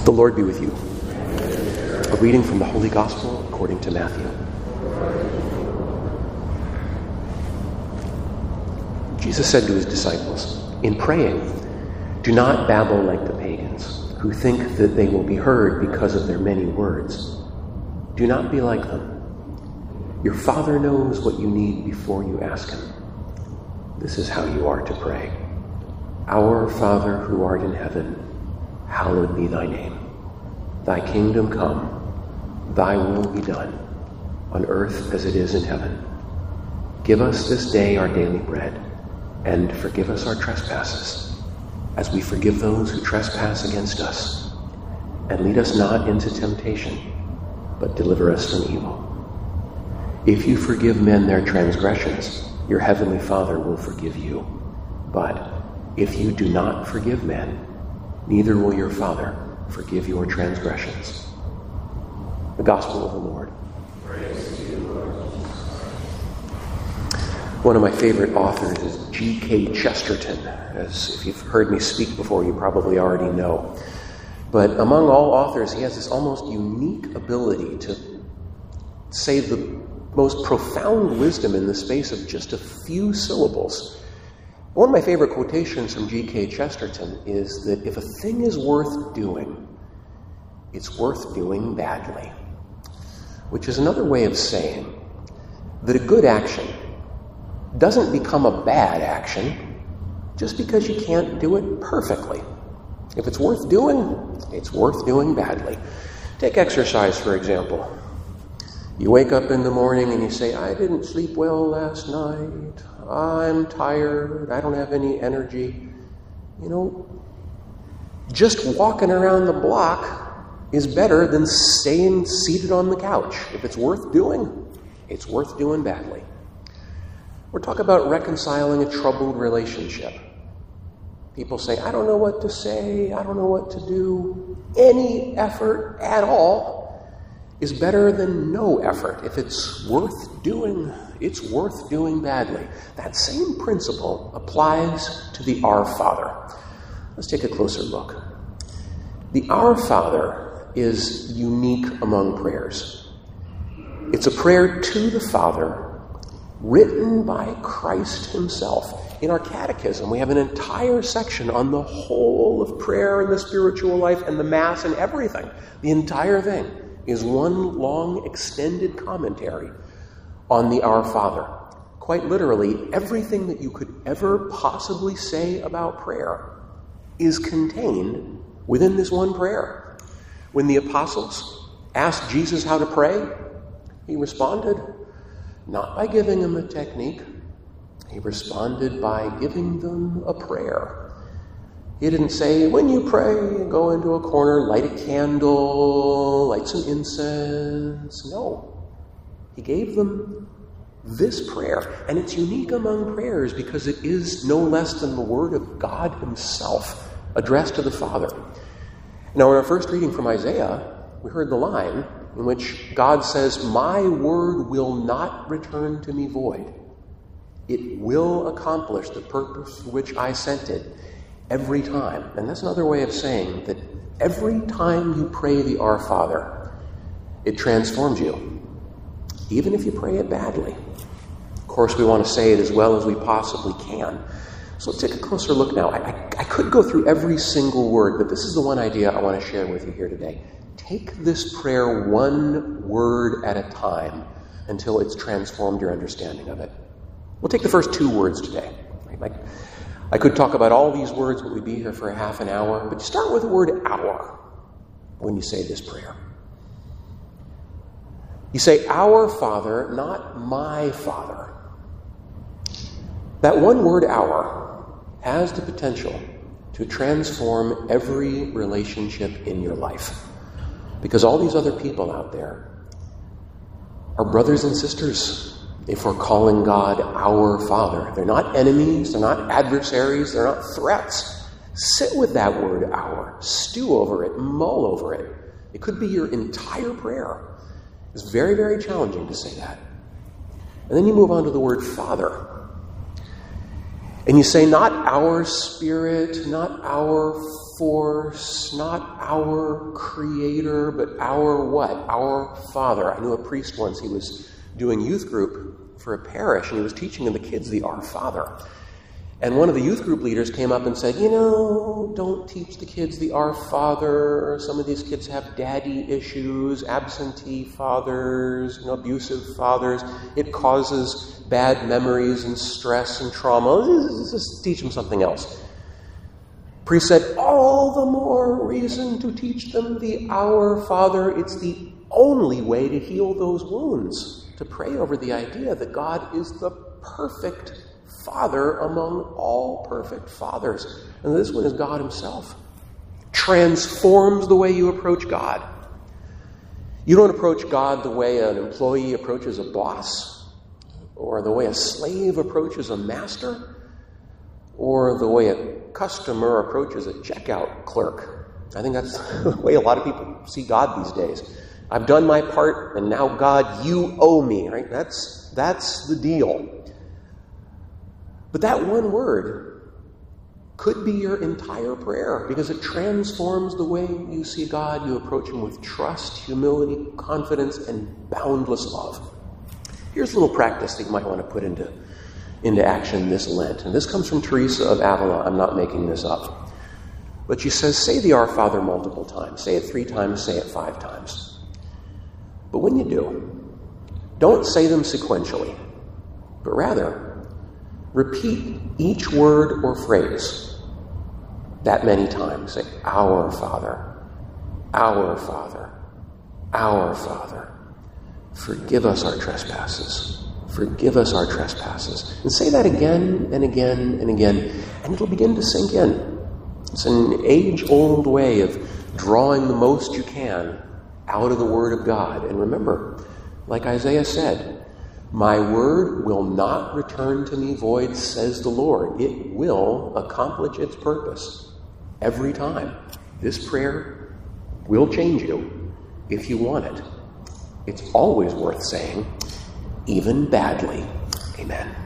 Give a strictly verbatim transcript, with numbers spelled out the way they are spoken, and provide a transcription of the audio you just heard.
The Lord be with you. A reading from the Holy Gospel according to Matthew. Jesus said to his disciples, "In praying, do not babble like the pagans, who think that they will be heard because of their many words. Do not be like them. Your Father knows what you need before you ask him. This is how you are to pray. Our Father who art in heaven, hallowed be thy name. Thy kingdom come, thy will be done, on earth as it is in heaven. Give us this day our daily bread, and forgive us our trespasses, as we forgive those who trespass against us. And lead us not into temptation, but deliver us from evil. If you forgive men their transgressions, your heavenly Father will forgive you. But if you do not forgive men, neither will your Father forgive your transgressions." The Gospel of the Lord. Praise to you, Lord. One of my favorite authors is G K Chesterton, as if you've heard me speak before, you probably already know. But among all authors, he has this almost unique ability to say the most profound wisdom in the space of just a few syllables. One of my favorite quotations from G K Chesterton is that if a thing is worth doing, it's worth doing badly. Which is another way of saying that a good action doesn't become a bad action just because you can't do it perfectly. If it's worth doing, it's worth doing badly. Take exercise, for example. You wake up in the morning and you say, "I didn't sleep well last night. I'm tired. I don't have any energy." You know, just walking around the block is better than staying seated on the couch. If it's worth doing, it's worth doing badly. We're talking about reconciling a troubled relationship. People say, "I don't know what to say. I don't know what to do." Any effort at all is better than no effort. If it's worth doing, it's worth doing badly. That same principle applies to the Our Father. Let's take a closer look. The Our Father is unique among prayers. It's a prayer to the Father written by Christ himself. In our catechism, we have an entire section on the whole of prayer and the spiritual life and the Mass and everything. The entire thing is one long extended commentary on the Our Father. Quite literally, everything that you could ever possibly say about prayer is contained within this one prayer. When the apostles asked Jesus how to pray, he responded not by giving them a technique. He responded by giving them a prayer. He didn't say, "When you pray, go into a corner, light a candle, light some incense." No. He gave them this prayer. And it's unique among prayers because it is no less than the word of God himself addressed to the Father. Now, in our first reading from Isaiah, we heard the line in which God says, "My word will not return to me void. It will accomplish the purpose for which I sent it every time." And that's another way of saying that every time you pray the Our Father, it transforms you, even if you pray it badly. Of course, we want to say it as well as we possibly can. So let's take a closer look now. I, I, I could go through every single word, but this is the one idea I want to share with you here today. Take this prayer one word at a time until it's transformed your understanding of it. We'll take the first two words today. Like, I could talk about all these words, but we'd be here for a half an hour. But you start with the word "our" when you say this prayer. You say, "Our Father," not "my Father." That one word, "our," has the potential to transform every relationship in your life. Because all these other people out there are brothers and sisters if we're calling God our Father. They're not enemies, they're not adversaries, they're not threats. Sit with that word "our." Stew over it, mull over it. It could be your entire prayer. It's very, very challenging to say that. And then you move on to the word "Father." And you say, not "our spirit," not "our force, not our Creator, but our what? Our Father. I knew a priest once, he was doing youth group for a parish, and he was teaching the kids the Our Father. And one of the youth group leaders came up and said, you know, don't teach the kids the Our Father. Some of these kids have daddy issues, absentee fathers, you know, abusive fathers. It causes bad memories and stress and trauma. Just teach them something else. Priest said, all the more reason to teach them the Our Father. It's the only way to heal those wounds, to pray over the idea that God is the perfect Father among all perfect fathers. And this one is God himself. Transforms the way you approach God. You don't approach God the way an employee approaches a boss, or the way a slave approaches a master, or the way a customer approaches a checkout clerk. I think that's the way a lot of people see God these days. I've done my part, and now God, you owe me, right? That's, that's the deal. But that one word could be your entire prayer, because it transforms the way you see God. You approach him with trust, humility, confidence, and boundless love. Here's a little practice that you might want to put into, into action this Lent. And this comes from Teresa of Avila. I'm not making this up. But she says, say the Our Father multiple times. Say it three times, say it five times. But when you do, don't say them sequentially, but rather repeat each word or phrase that many times. Say, Our Father, Our Father, Our Father. Forgive us our trespasses. Forgive us our trespasses. And say that again and again and again, and it'll begin to sink in. It's an age-old way of drawing the most you can out of the Word of God. And remember, like Isaiah said, my word will not return to me void, says the Lord. It will accomplish its purpose every time. This prayer will change you if you want it. It's always worth saying, even badly. Amen.